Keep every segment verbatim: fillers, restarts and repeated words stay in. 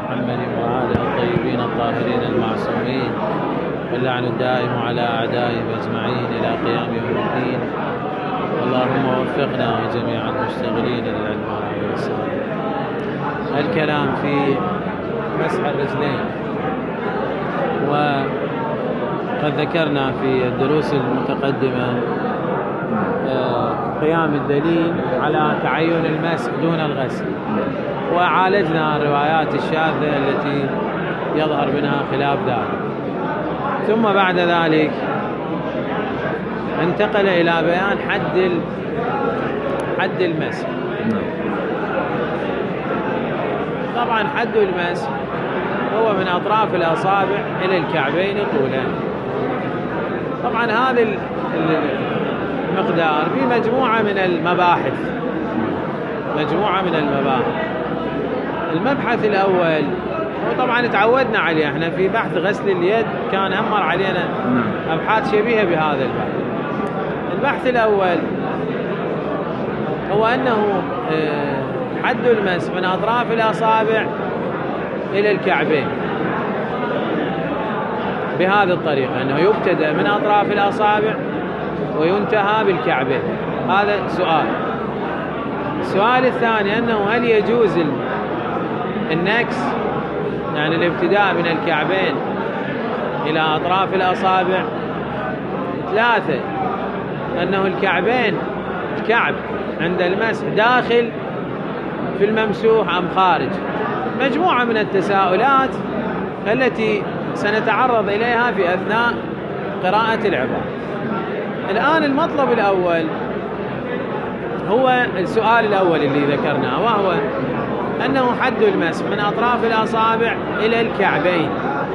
محمد وآله الطيبين الطاهرين المعصومين، واللعن الدائم على أعدائهم أجمعين إلى قيام يوم الدين. اللهم وفقنا وجميع المشتغلين للعلم والعمل الصالح. الكلام في مسح الرجلين، وقد ذكرنا في الدروس المتقدمة قيام الدليل على تعين المسح دون الغسل، وعالجنا الروايات الشاذة التي يظهر منها خلاف ذلك. ثم بعد ذلك انتقل إلى بيان حد حد المسح. طبعا حد المسح هو من أطراف الأصابع إلى الكعبين طولا. طبعا هذا المقدار في مجموعة من المباحث مجموعة من المباحث المبحث الأول، وطبعا تعودنا عليه احنا في بحث غسل اليد، كان أمر علينا أبحاث شبيهة بهذا البحث. البحث الأول هو أنه حد المسح من أطراف الأصابع إلى الكعبين بهذه الطريقة، أنه يبتدأ من أطراف الأصابع وينتهى بالكعبين. هذا سؤال. السؤال الثاني أنه هل يجوز النكس، يعني الابتداء من الكعبين إلى أطراف الأصابع؟ ثلاثة، أنه الكعبين الكعب عند المسح داخل في الممسوح أم خارج؟ مجموعة من التساؤلات التي سنتعرض إليها في أثناء قراءة العبارة. الآن المطلب الأول هو السؤال الأول اللي ذكرناه، وهو أنه حد المسح من أطراف الأصابع إلى الكعبين،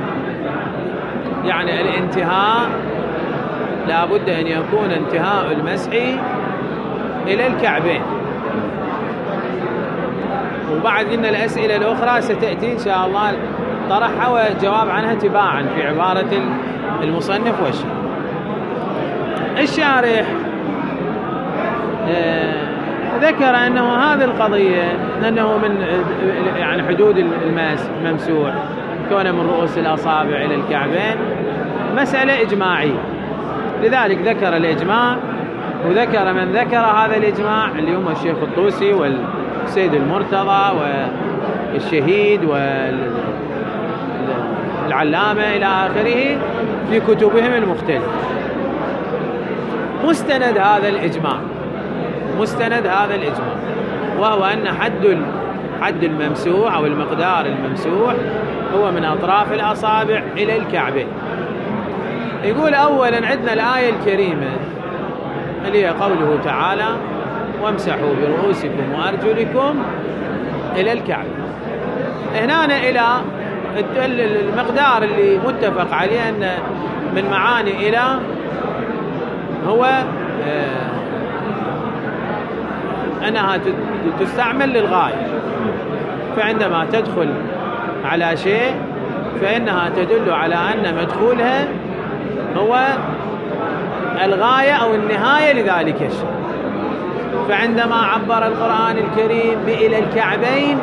يعني الانتهاء لا بد أن يكون انتهاء المسح إلى الكعبين. وبعد إن الأسئلة الأخرى ستأتي إن شاء الله طرحها والجواب عنها تباعا في عبارة المصنف والشارح. الشارح آه ذكر أنه هذه القضية أنه من يعني حدود الماس ممسوح كونه من رؤوس الأصابع إلى الكعبين مسألة إجماعية، لذلك ذكر الإجماع، وذكر من ذكر هذا الإجماع اللي هم الشيخ الطوسي والسيد المرتضى والشهيد والعلامة إلى آخره في كتبهم المختلفة. مستند هذا الإجماع مستند هذا الإجماع وهو أن حد حد الممسوح أو المقدار الممسوح هو من أطراف الأصابع إلى الكعبين. يقول أولا عندنا الآية الكريمة اللي هي قوله تعالى وامسحوا برؤوسكم وأرجلكم إلى الكعبين. هنا إلى المقدار اللي متفق عليه أن من معاني إلى هو أنها تستعمل للغاية، فعندما تدخل على شيء فإنها تدل على أن مدخولها هو الغاية أو النهاية لذلك الشيء. فعندما عبر القرآن الكريم بإلى الكعبين،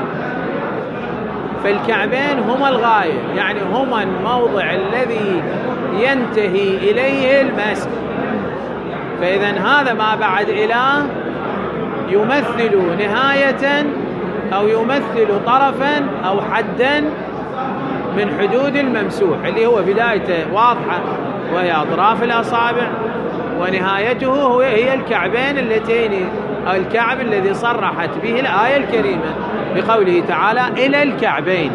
فالكعبين هما الغاية، يعني هما الموضع الذي ينتهي إليه المسح. فإذن هذا ما بعد إلى يمثل نهاية أو يمثل طرفا أو حدا من حدود الممسوح، اللي هو بدايته واضحة وهي أطراف الأصابع، ونهايته هو هي الكعبين اللتين أو الكعب الذي صرحت به الآية الكريمة بقوله تعالى إلى الكعبين.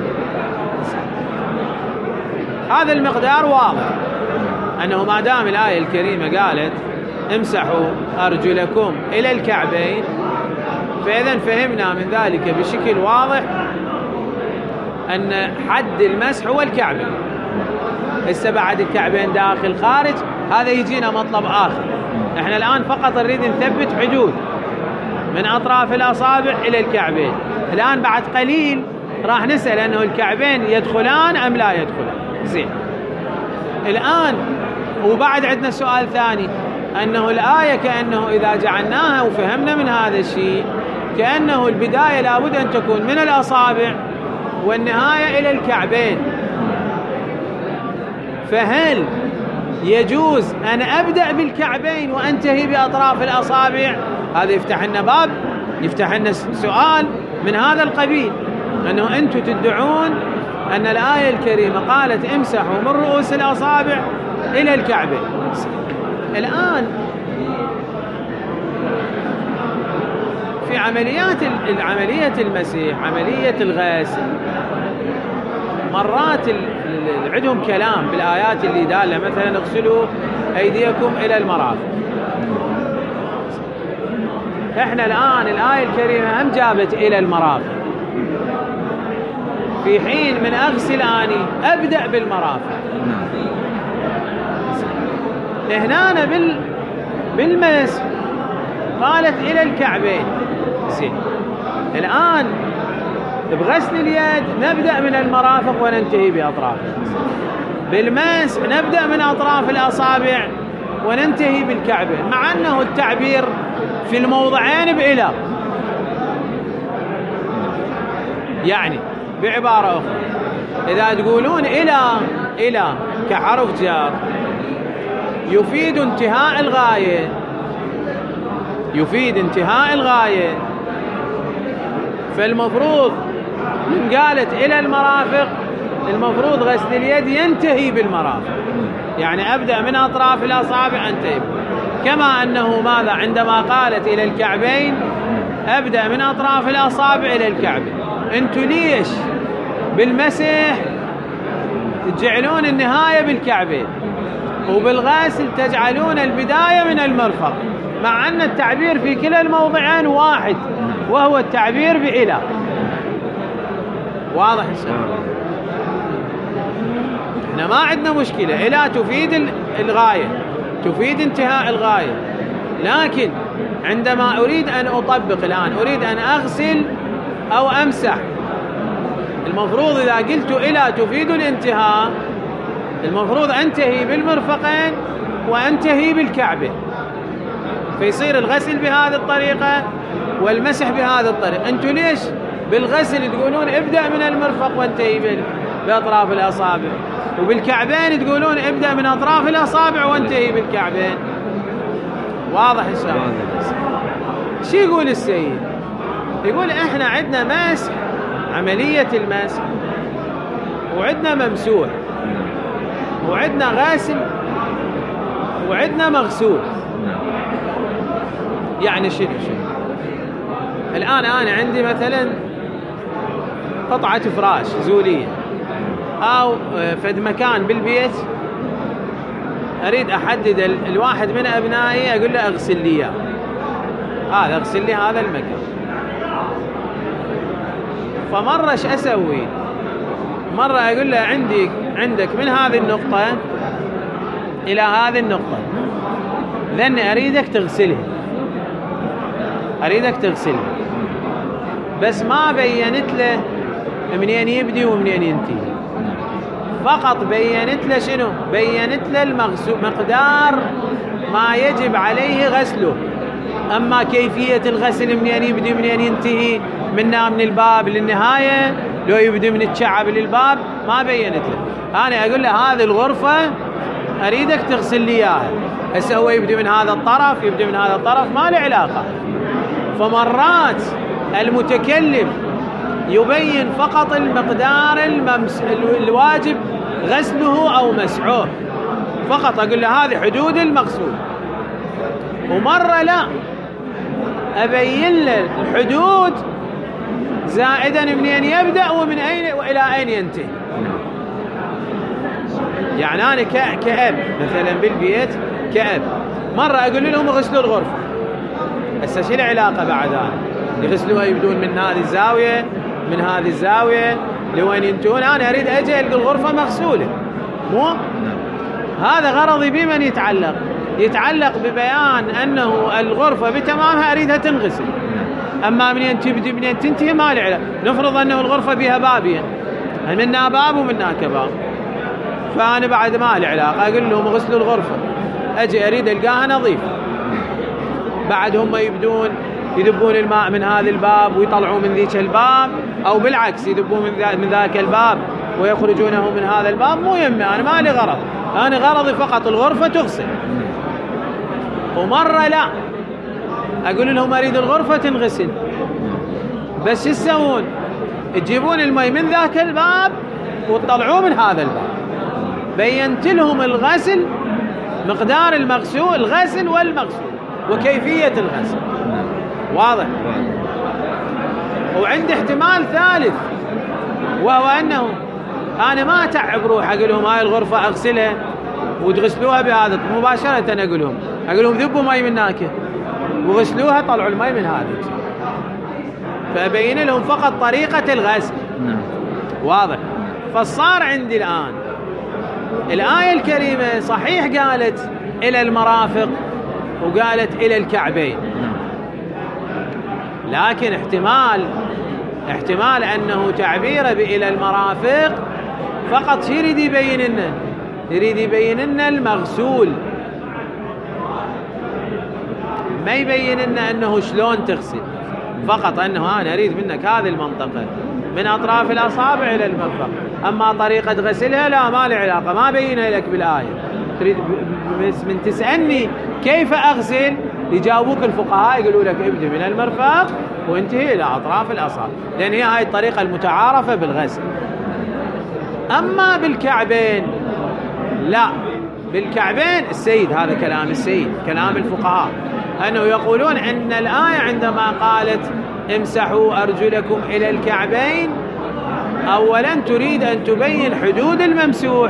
هذا المقدار واضح، أنه ما دام الآية الكريمة قالت امسحوا أرجلكم إلى الكعبين، فإذن فهمنا من ذلك بشكل واضح أن حد المسح هو الكعبين. استبعد الكعبين داخل خارج، هذا يجينا مطلب آخر. احنا الآن فقط نريد نثبت حدود من أطراف الأصابع إلى الكعبين. الآن بعد قليل راح نسأل أنه الكعبين يدخلان أم لا يدخلان. زين، الآن وبعد عندنا سؤال ثاني، أنه الآية كأنه إذا جعلناها وفهمنا من هذا الشيء كأنه البداية لابد أن تكون من الأصابع والنهاية إلى الكعبين، فهل يجوز أن أبدأ بالكعبين وأنتهي بأطراف الأصابع؟ هذا يفتح لنا باب، يفتح لنا سؤال من هذا القبيل، أنه أنتم تدعون أن الآية الكريمة قالت امسحوا من رؤوس الأصابع إلى الكعبين. الآن في عمليات عملية المسيح، عملية الغسل، مرات عندهم كلام بالآيات اللي دالة، مثلا اغسلوا أيديكم إلى المرافق. احنا الآن الآية الكريمة هم جابت إلى المرافق، في حين من أغسل آني أبدأ بالمرافق. هنا بال بالمس قالت إلى الكعبين. زين، الآن بغسل اليد نبدأ من المرافق وننتهي بأطرافها، بالمس نبدأ من أطراف الأصابع وننتهي بالكعبين، مع أنه التعبير في الموضعين بإلى. يعني بعبارة أخرى، إذا تقولون إلى إلى كحرف جار يفيد انتهاء الغاية، يفيد انتهاء الغاية، فالمفروض من قالت إلى المرافق المفروض غسل اليد ينتهي بالمرافق، يعني أبدأ من أطراف الأصابع أنتهي، كما أنه ماذا عندما قالت إلى الكعبين أبدأ من أطراف الأصابع إلى الكعبين. أنتوا ليش بالمسح تجعلون النهاية بالكعبين وبالغسل تجعلون البداية من المرفق، مع أن التعبير في كلا الموضعين واحد وهو التعبير بإلى؟ واضح الشيء؟ احنا ما عندنا مشكلة، إلى تفيد الغاية، تفيد انتهاء الغاية، لكن عندما أريد أن أطبق الآن، أريد أن أغسل أو أمسح، المفروض إذا قلت إلى تفيد الانتهاء المفروض أنتهي بالمرفقين وأنتهي بالكعبين، فيصير الغسل بهذه الطريقة والمسح بهذه الطريقة. أنتوا ليش بالغسل تقولون ابدأ من المرفق وانتهي بأطراف الأصابع، وبالكعبين تقولون ابدأ من أطراف الأصابع وانتهي بالكعبين؟ واضح إن شاء الله. شو يقول السيد؟ يقول احنا عندنا مسح، عملية المسح، وعندنا ممسوح، وعندنا غاسل، وعندنا مغسول. يعني شنو شنو؟ الآن أنا عندي مثلا قطعة فراش زولية أو فد مكان بالبيت، أريد أحدد الواحد من أبنائي أقول له أغسل لي إياه، هذا أغسل لي هذا المكان. فمرة إيش أسوي؟ مرة أقول له عندي عندك من هذه النقطة إلى هذه النقطة، لأني أريدك تغسلها، أريدك تغسلها، بس ما بينت له منين يبدي ومنين ينتهي، فقط بينت له شنو؟ بينت له المغسول، مقدار ما يجب عليه غسله، أما كيفية الغسل منين يبدي ومنين ينتهي، منا من الباب للنهاية لو يبدي من الشعب للباب ما بينت له. أنا أقول له هذه الغرفة أريدك تغسل لي إياها، هسه هو يبدي من هذا الطرف يبدي من هذا الطرف، ما له علاقة. فمرات المتكلم يبين فقط المقدار الممس... الواجب غسله أو مسحه فقط، أقول له هذه حدود المغسول، ومرة لا، أبين له الحدود زائدا منين يبدأ ومن أين وإلى أين ينتهي. يعني أنا كأب مثلا بالبيت كأب، مرة أقول لهم غسلوا الغرفة، هسه شو العلاقة بعد أنا يغسلوها يبدون من هذه الزاوية من هذه الزاوية لوين ينتهون؟ أنا أريد أجي ألقى الغرفة مغسولة، مو هذا غرضي. بمن يتعلق؟ يتعلق ببيان أنه الغرفة بتمامها أريدها تنغسل، أما منين تبدي منين تنتهي ما له علاقة. نفرض أنه الغرفة فيها بابين، منها باب ومنها كباب، فأنا بعد ما له علاقة أقول لهم غسلوا الغرفة، أجي أريد ألقاها نظيفة، بعد هم يبدون يذبون الماء من هذا الباب ويطلعوا من ذيك الباب، أو بالعكس يذبون من ذاك الباب ويخرجونه من هذا الباب، مو يمي، أنا ما لي غرض، أنا غرضي فقط الغرفة تغسل. ومرة لا أقول لهم أريد الغرفة تنغسل، بس يسوون تجيبون المي من ذاك الباب وتطلعوه من هذا الباب. بينت لهم الغسل، مقدار المغسول، الغسل والمغسول وكيفية الغسل. واضح؟ وعندي احتمال ثالث، وهو أنه أنا ما أتعب روح أقول لهم هاي الغرفة أغسلها وتغسلوها بهذا مباشرة، أقول لهم أقول لهم ذبوا مي من هناك وغسلوها، طلعوا المي من هذا، فأبين لهم فقط طريقة الغسل. واضح؟ فصار عندي الآن الآية الكريمة صحيح قالت إلى المرافق وقالت إلى الكعبين، لكن احتمال احتمال أنه تعبيره بإلى المرافق فقط يريد يبين لنا يريد يبين لنا المغسول، ما يبين لنا أنه شلون تغسل، فقط أنه أنا أريد منك هذه المنطقة من أطراف الأصابع إلى المرفق، أما طريقة غسلها لا، ما لي علاقة، ما بينها لك بالآية. تريد من تسألني كيف أغسل، يجاوبوك الفقهاء يقولوا لك ابدأ من المرفق وانتهي إلى أطراف الأصابع، لأن هي هاي الطريقة المتعارفة بالغسل. أما بالكعبين لا، بالكعبين السيد، هذا كلام السيد، كلام الفقهاء، أنه يقولون أن الآية عندما قالت امسحوا أرجلكم إلى الكعبين، أولا تريد أن تبين حدود الممسوح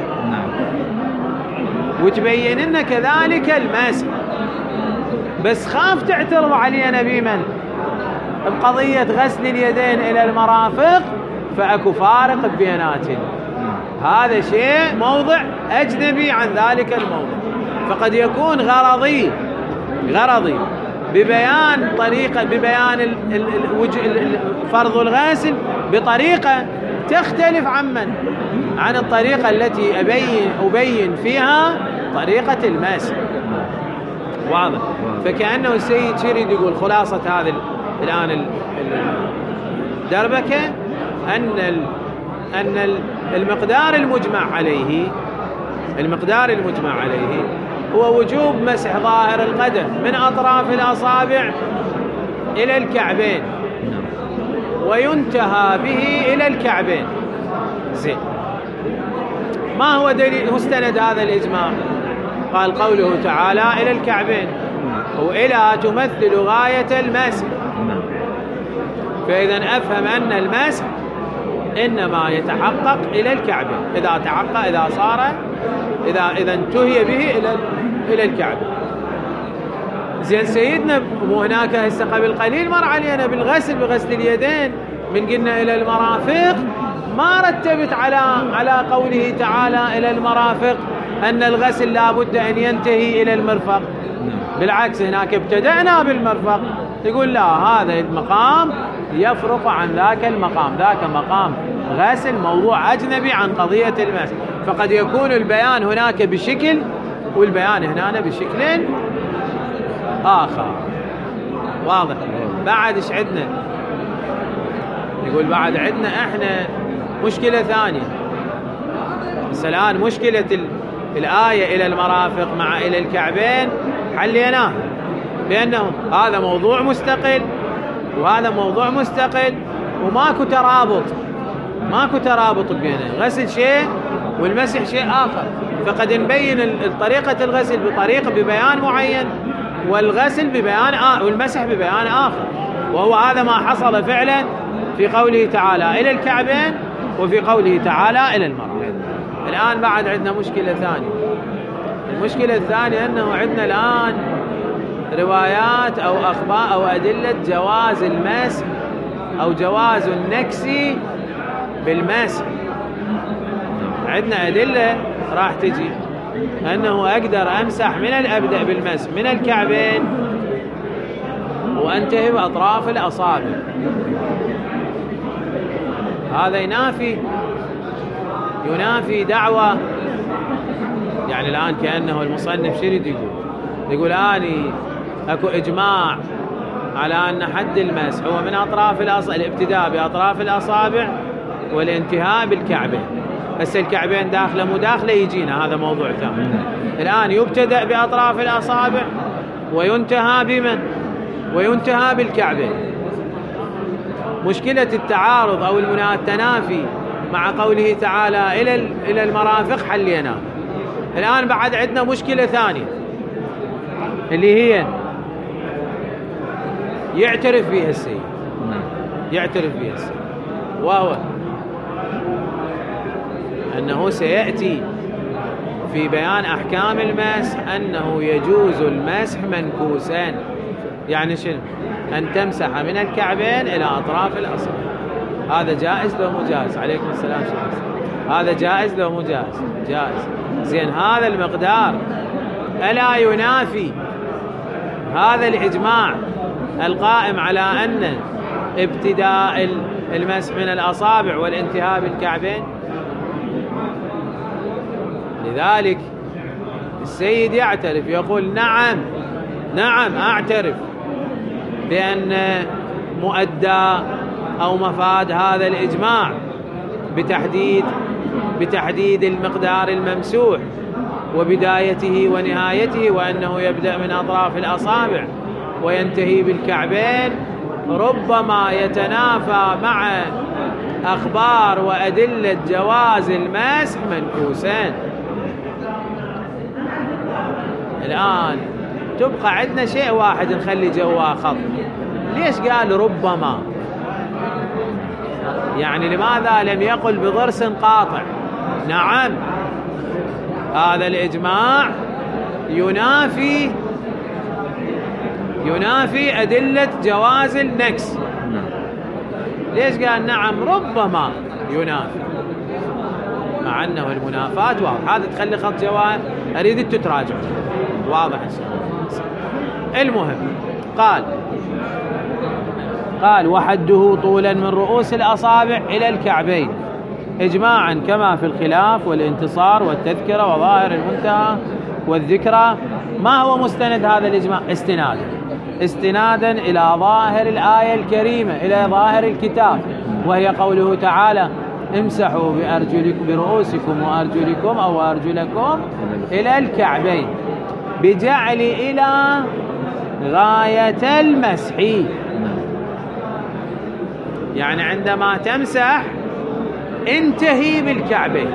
وتبين لنا كذلك المسح، بس خاف تعترض علينا بمن بقضية غسل اليدين إلى المرافق، فأكو فارق بيناتهم، هذا شيء موضع أجنبي عن ذلك الموضع، فقد يكون غرضي غرضي ببيان طريقة، ببيان فرض الغسل بطريقة تختلف عن من عن الطريقة التي أبين أبين فيها طريقة المسح. واضح؟ فكأنه السيد يريد يقول خلاصة هذا الآن الدربكة أن أن المقدار المجمع عليه المقدار المجمع عليه هو وجوب مسح ظاهر القدم من أطراف الأصابع إلى الكعبين، وينتهى به إلى الكعبين. زين، ما هو دليل مستند هذا الإجماع؟ قال قوله تعالى إلى الكعبين، وإلى تمثل غاية المسح، فإذا أفهم أن المسح إنما يتحقق إلى الكعبين، إذا تحقق، إذا صار، إذا إذا انتهي به إلى إلى الكعبة. زين سيدنا، وهناك هسه قبل قليل مر علينا بالغسل، بغسل اليدين من قلنا إلى المرافق، ما رتبت على على قوله تعالى إلى المرافق أن الغسل لا بد أن ينتهي إلى المرفق، بالعكس هناك ابتدأنا بالمرفق، يقول لا، هذا المقام يفرق عن ذاك المقام، ذاك مقام غسل موضوع أجنبي عن قضية المسح، فقد يكون البيان هناك بشكل والبيان هنا بشكل آخر. واضح؟ بعد إيش عندنا؟ يقول بعد عندنا إحنا مشكلة ثانية، بس الآن مشكلة الآية إلى المرافق مع إلى الكعبين حليناه بأنه هذا موضوع مستقل وهذا موضوع مستقل، وماكو ترابط، ماكو ترابط بينه، غسل شيء والمسح شيء آخر، فقد نبين طريقة الغسل بطريقة ببيان معين، والغسل ببيان آخر، والمسح ببيان آخر، وهو هذا ما حصل فعلا في قوله تعالى إلى الكعبين وفي قوله تعالى إلى المرافق. الآن بعد عندنا مشكلة ثانية، المشكلة الثانية أنه عندنا الآن روايات أو أخبار أو أدلة جواز المسح أو جواز النكس بالمسح. عندنا أدلة راح تجي أنه أقدر أمسح من الأبدأ بالمسح من الكعبين وأنتهي بأطراف الأصابع، هذا ينافي ينافي دعوة، يعني الآن كأنه المصنف شريد يقول يقول آني أكو إجماع على أن حد المسح هو من أطراف الأصابع، الابتداء بأطراف الأصابع والانتهاء بالكعبين. بس الكعبين داخله مداخله يجينا، هذا موضوع ثاني. الآن يبتدأ بأطراف الأصابع وينتهى بمن؟ وينتهى بالكعبين. مشكلة التعارض أو التنافي مع قوله تعالى إلى إلى المرافق حلينا. الآن بعد عندنا مشكلة ثانية اللي هي يعترف بها السيد، يعترف بها السيد، وهو أنه سيأتي في بيان أحكام المسح أنه يجوز المسح منكوسين. يعني شنو؟ أن تمسح من الكعبين إلى أطراف الأصابع. هذا جائز لو مجاز؟ عليكم السلام. هذا جائز لو مجاز؟ جائز. زين، هذا المقدار ألا ينافي هذا الإجماع القائم على أن ابتداء المسح من الأصابع والانتهاء بالكعبين؟ لذلك السيد يعترف، يقول نعم نعم أعترف بأن مؤدى أو مفاد هذا الإجماع بتحديد بتحديد المقدار الممسوح وبدايته ونهايته، وأنه يبدأ من أطراف الأصابع وينتهي بالكعبين، ربما يتنافى مع أخبار وأدلة جواز المسح منكوسين. الآن تبقى عندنا شيء واحد نخلي جواه خط. ليش قال ربما؟ يعني لماذا لم يقل بضرس قاطع؟ نعم، هذا الإجماع ينافي ينافي أدلة جواز النكس. ليش قال نعم ربما ينافي؟ مع أنه المنافات واضح. هذا تخلي خط جواب، أريد تتراجع واضح. المهم قال قال وحده طولا من رؤوس الأصابع إلى الكعبين إجماعا كما في الخلاف والانتصار والتذكرة وظاهر المنتهى والذكرى. ما هو مستند هذا الإجماع؟ استنادا استنادا إلى ظاهر الآية الكريمة، إلى ظاهر الكتاب، وهي قوله تعالى امسحوا بأرجلكم برؤوسكم وأرجلكم أو أرجلكم إلى الكعبين، بجعل إلى غاية المسح. يعني عندما تمسح انتهي بالكعبين.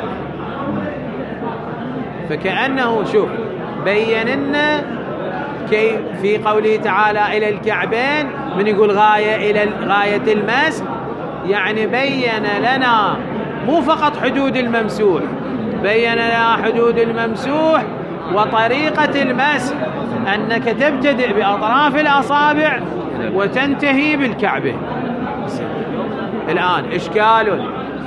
فكأنه شوف بين لنا كيف في قوله تعالى إلى الكعبين، من يقول غاية إلى غاية المسح، يعني بين لنا مو فقط حدود الممسوح، بين لنا حدود الممسوح وطريقة المسح، أنك تبتدئ بأطراف الأصابع وتنتهي بالكعبين. الآن إشكال،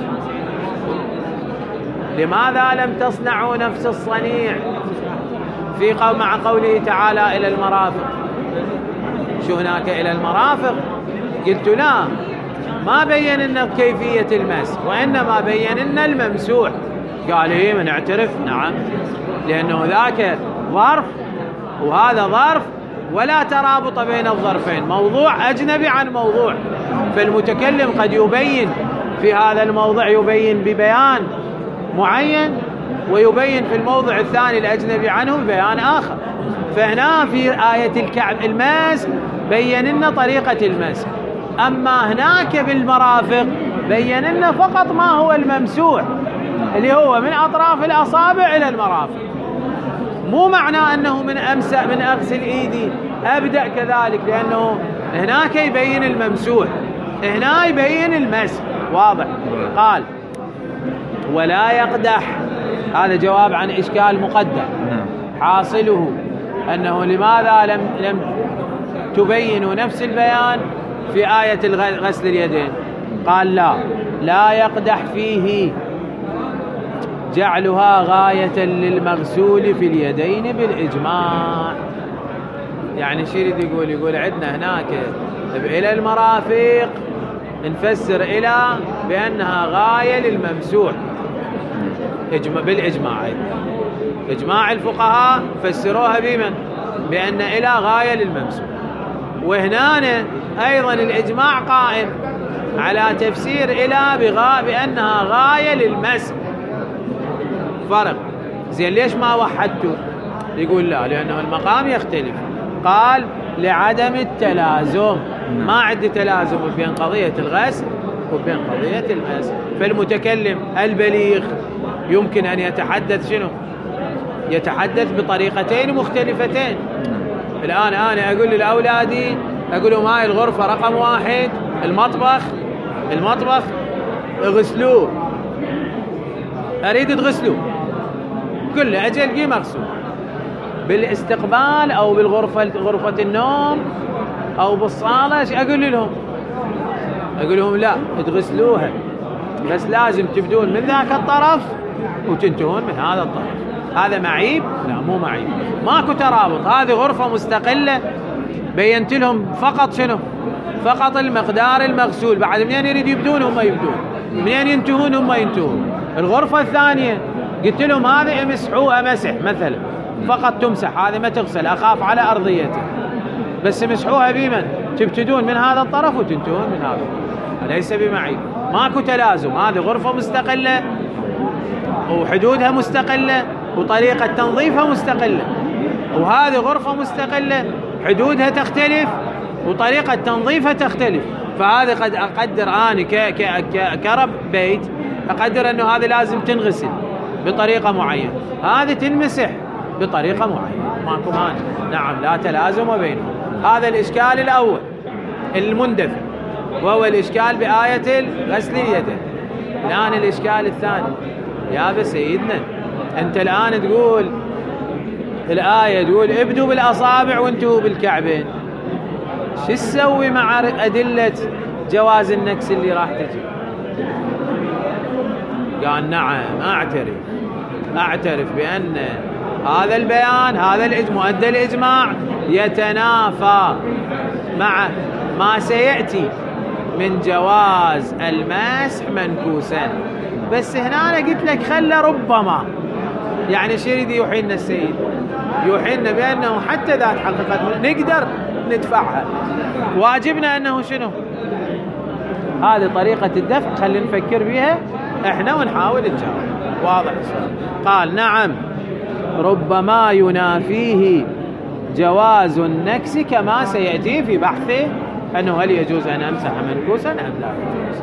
لماذا لم تصنعوا نفس الصنيع في قول مع قوله تعالى إلى المرافق؟ شو هناك إلى المرافق؟ قلت لا، ما بين لنا كيفية المسح، وإنما بين لنا الممسوح. قال إيه من اعترف؟ نعم، لأنه ذاك ظرف وهذا ظرف، ولا ترابط بين الظرفين، موضوع أجنبي عن موضوع. فالمتكلم قد يبين في هذا الموضع، يبين ببيان معين، ويبين في الموضع الثاني الأجنبي عنه ببيان آخر. فهنا في آية الكعب المسح بين لنا طريقة المسح، أما هناك بالمرافق بين لنا فقط ما هو الممسوح، اللي هو من أطراف الأصابع إلى المرافق. مو معنى أنه من أمسح من أغسل إيدي أبدأ كذلك، لأنه هناك يبين الممسوح، هنا يبين المسح. واضح؟ قال ولا يقدح، هذا جواب عن إشكال مقدم. حاصله أنه لماذا لم لم تبينوا نفس البيان في آية غسل اليدين؟ قال لا لا يقدح فيه جعلها غاية للمغسول في اليدين بالإجماع. يعني شو يريد يقول؟ يقول عندنا هناك إلى المرافق نفسر إلى بأنها غاية للممسوح بالإجماع. إجماع الفقهاء فسروها بمن؟ بأن إلى غاية للممسوح. وهنا أيضا الإجماع قائم على تفسير إلى بغاء بأنها غاية للمسح. فرق. زين ليش ما وحدتوا؟ يقول لا، لأنه المقام يختلف. قال لعدم التلازم، ما عندي تلازم بين قضية الغسل وبين قضية المسح. فالمتكلم البليغ يمكن أن يتحدث شنو؟ يتحدث بطريقتين مختلفتين. الآن أنا أقول للأولادي، أقول لهم هاي الغرفة رقم واحد المطبخ، المطبخ اغسلوه، أريد تغسلوه، كل أجل قي مغسول. بالاستقبال أو بالغرفة غرفة النوم أو بالصالة ايش أقول لهم؟ أقول لهم لا تغسلوها، بس لازم تبدون من ذاك الطرف وتنتهون من هذا الطرف. هذا معيب؟ لا مو معيب، ماكو ترابط. هذه غرفة مستقلة، بينت لهم فقط شنو؟ فقط المقدار المغسول. بعد منين يريد يبدون هم يبدون، منين ينتهون هم ينتهون. الغرفة الثانية قلت لهم هذه امسحوها مسح مثلا، فقط تمسح، هذه ما تغسل، أخاف على أرضيته، بس مسحوها بمن؟ تبتدون من هذا الطرف وتنتهون من هذا. ليس بمعيب، ماكو تلازم. هذه غرفة مستقلة وحدودها مستقلة وطريقة تنظيفها مستقلة، وهذه غرفة مستقلة حدودها تختلف وطريقة تنظيفها تختلف. فهذا قد أقدر أنا كرب بيت، أقدر أنه هذا لازم تنغسل بطريقة معينة، هذه تنمسح بطريقة معينة، ماكو مانع. نعم لا تلازم بينهم. هذا الإشكال الأول المندفع، وهو الإشكال بآية غسل اليدين. الآن الإشكال الثاني، يا سيدنا أنت الآن تقول الآية تقول ابدوا بالأصابع وانتهوا بالكعبين، شو تسوي مع أدلة جواز النكس اللي راح تجي؟ قال نعم أعترف أعترف بأن هذا البيان، هذا الإجماع، مؤدى الإجماع يتنافى مع ما سيأتي من جواز المسح منكوسا. بس هنا أنا قلت لك خلى ربما، يعني شو يريد يوحينا السيد؟ يوحينا بأنه حتى ذات حقيقة نقدر ندفعها، واجبنا أنه شنو؟ هذه طريقة الدفع، خلينا نفكر بها احنا ونحاول نجاوب. واضح؟ قال نعم ربما ينافيه جواز النكس كما سيأتي في بحثه أنه هل يجوز أن أمسح منكوسا أم لا يجوز،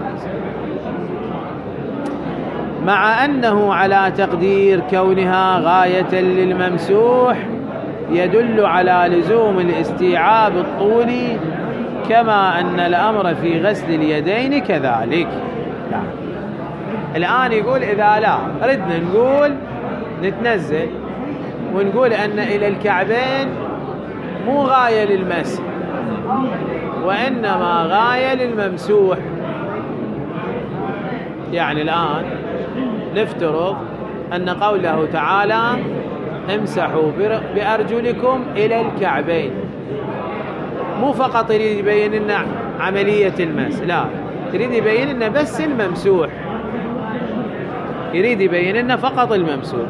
مع أنه على تقدير كونها غاية للممسوح يدل على لزوم الاستيعاب الطولي، كما أن الأمر في غسل اليدين كذلك. لا. الآن يقول إذا لا ردنا نقول نتنزل ونقول أن إلى الكعبين مو غاية للمسح وإنما غاية للممسوح. يعني الآن نفترض أن قوله تعالى امسحوا بأرجلكم إلى الكعبين مو فقط يريد يبين لنا عملية المس، لا، يريد يبين لنا بس الممسوح، يريد يبين لنا فقط الممسوح.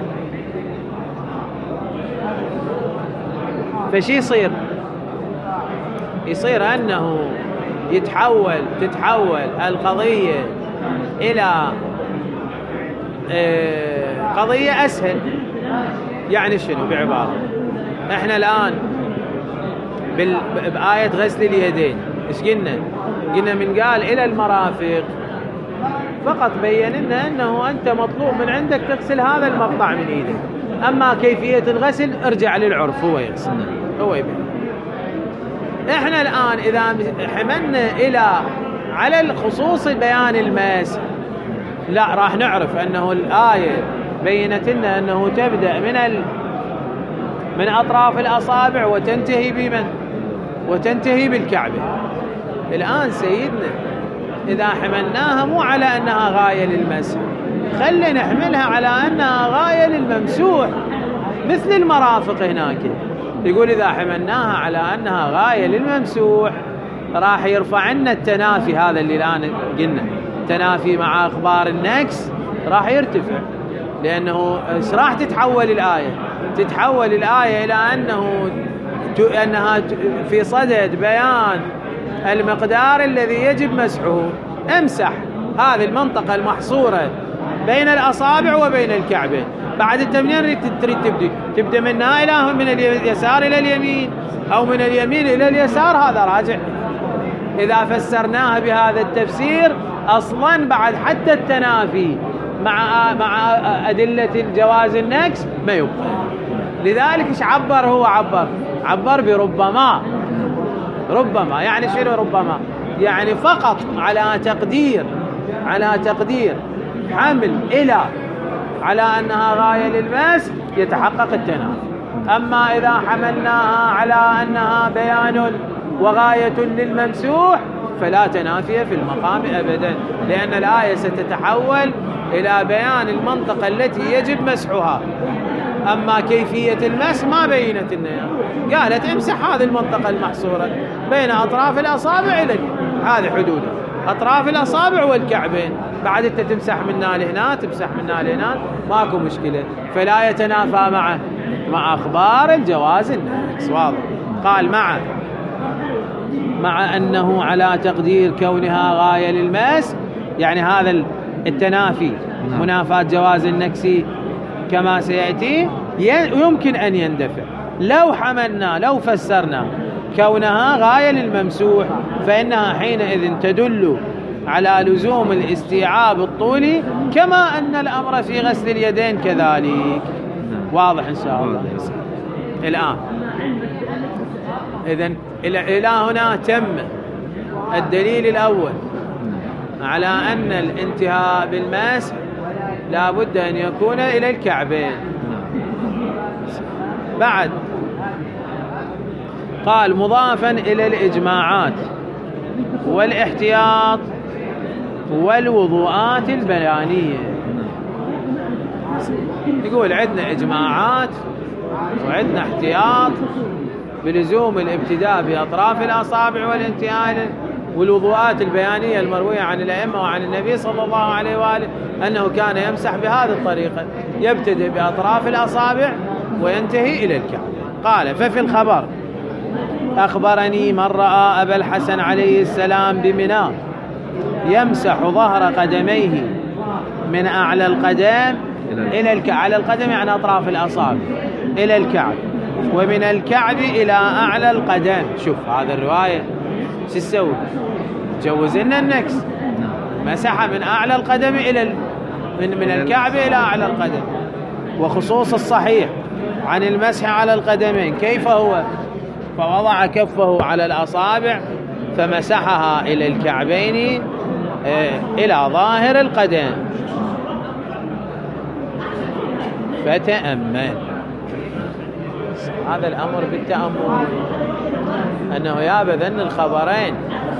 فشي يصير؟ يصير أنه يتحول تتحول القضية إلى قضية أسهل. يعني شنو؟ بعبارة احنا الآن بآية غسل اليدين ايش قلنا؟ قلنا من قال إلى المرافق فقط بين لنا أنه أنت مطلوب من عندك تغسل هذا المقطع من إيدك، أما كيفية الغسل ارجع للعرف، هو يغسل هو يبين. احنا الآن إذا حملنا إلى على الخصوص بيان الماس، لا راح نعرف أنه الآية بينت لنا أنه تبدأ من ال... من أطراف الأصابع وتنتهي بمن؟ وتنتهي بالكعبة. الآن سيدنا إذا حملناها مو على أنها غاية للمسح، خلي نحملها على أنها غاية للممسوح مثل المرافق هناك. يقول إذا حملناها على أنها غاية للممسوح راح يرفع عنا التنافي هذا اللي الآن قلنا تنافي مع أخبار النكس، راح يرتفع. لأنه راح تتحول الآية تتحول الآية إلى أنه أنها في صدد بيان المقدار الذي يجب مسحه. امسح هذه المنطقة المحصورة بين الأصابع وبين الكعبين. بعد انت منين تريد تبدأ؟ تبدأ منها إلى من اليسار إلى اليمين أو من اليمين إلى اليسار، هذا راجع. إذا فسرناها بهذا التفسير أصلا بعد حتى التنافي مع مع أدلة جواز النكس ما يبقى. لذلك ايش عبر هو؟ عبر عبر بربما. ربما يعني شنو ربما؟ يعني فقط على تقدير على تقدير حمل إلى على أنها غاية للمس يتحقق التنافي. أما إذا حملناها على أنها بيان وغاية للممسوح فلا تنافي في المقام أبدا، لأن الآية ستتحول إلى بيان المنطقة التي يجب مسحها. أما كيفية المسح ما بينت النية، قالت امسح هذه المنطقة المحصورة بين أطراف الأصابع إلى هذه حدودها، أطراف الأصابع والكعبين. بعد أنت تمسح منها لهنا تمسح منها لهنا ماكو مشكلة، فلا يتنافى معه مع أخبار الجواز النكس. واضح. قال مع مع أنه على تقدير كونها غاية للمس، يعني هذا التنافي منافاة جواز النكس كما سيأتي يمكن أن يندفع لو حملنا لو فسرنا كونها غاية للممسوح، فإنها حينئذ تدل على لزوم الاستيعاب الطولي، كما أن الأمر في غسل اليدين كذلك. واضح إن شاء الله. الآن إذن إلى هنا تم الدليل الأول على أن الانتهاء بالمسح لا بد أن يكون إلى الكعبين. بعد قال مضافا إلى الإجماعات والاحتياط والوضوءات البيانية. يقول عندنا إجماعات وعندنا احتياط بلزوم الابتداء بأطراف الأصابع والانتهاء، والوضوءات البيانية المروية عن الأئمة وعن النبي صلى الله عليه وآله أنه كان يمسح بهذه الطريقة، يبتدئ بأطراف الأصابع وينتهي إلى الكعب. قال ففي الخبر أخبرني من رأى أبا الحسن عليه السلام بمنى يمسح ظهر قدميه من أعلى القدم إلى الكعب، على القدم يعني أطراف الأصابع إلى الكعب، ومن الكعب إلى أعلى القدم. شوف هذا الرواية شو تسوي؟ تجوز لنا النكس، مسح من أعلى القدم إلى من من الكعب إلى أعلى القدم. وخصوص الصحيح عن المسح على القدمين كيف هو؟ فوضع كفه على الأصابع فمسحها إلى الكعبين إلى ظاهر القدم. فتأمل هذا الأمر بالتأمل، أنه يا بذن الخبرين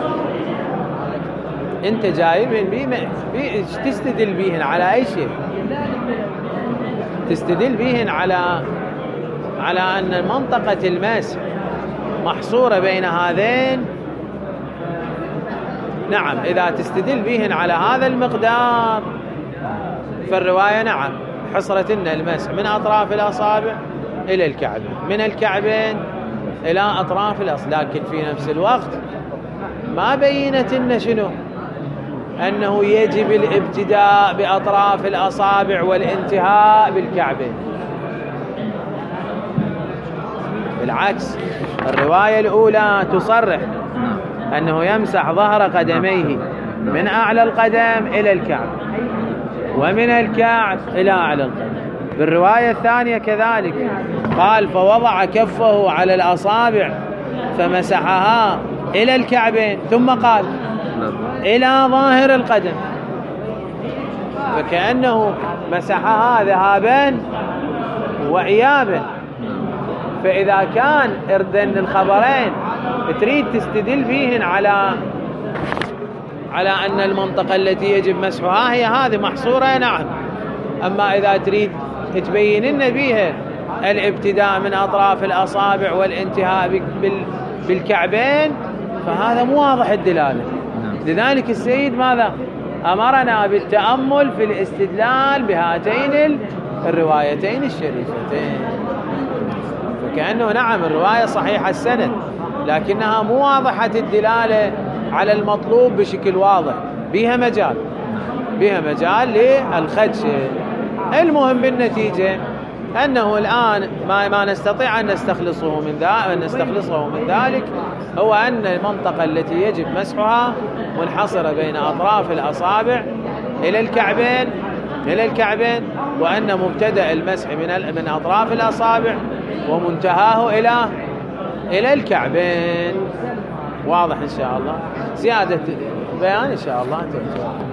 أنت جايبين بيه تستدل بيهن على أي شيء؟ تستدل بيهن على على أن منطقة المسح محصورة بين هذين. نعم إذا تستدل بيهن على هذا المقدار فالرواية نعم حصرت لنا المسح من أطراف الأصابع إلى الكعب، من الكعبين إلى أطراف الأصابع، لكن في نفس الوقت ما بينت لنا شنو؟ أنه يجب الابتداء بأطراف الأصابع والانتهاء بالكعبين. بالعكس الرواية الأولى تصرح أنه يمسح ظهر قدميه من أعلى القدم إلى الكعب ومن الكعب إلى أعلى القدم. بالرواية الثانية كذلك قال فوضع كفه على الأصابع فمسحها إلى الكعبين ثم قال إلى ظاهر القدم، فكأنه مسحها ذهابا وإيابا. فإذا كان إردن الخبرين تريد تستدل بيهن على على أن المنطقة التي يجب مسحها هي هذه محصورة، نعم. أما إذا تريد تبين لنا بيها الابتداء من أطراف الأصابع والانتهاء بالكعبين فهذا مو واضح الدلالة. لذلك السيد ماذا أمرنا بالتأمل في الاستدلال بهاتين الروايتين الشريفتين. فكأنه نعم الرواية صحيحة السند لكنها مو واضحة الدلالة على المطلوب بشكل واضح، بها مجال بها مجال للخدش. المهم بالنتيجة أنه الآن ما, ما نستطيع أن نستخلصه من ذلك نستخلصه من ذلك هو أن المنطقة التي يجب مسحها منحصرة بين أطراف الأصابع إلى الكعبين إلى الكعبين وأن مبتدأ المسح من من أطراف الأصابع ومنتهاه إلى إلى الكعبين. واضح إن شاء الله. زيادة بيان إن شاء الله.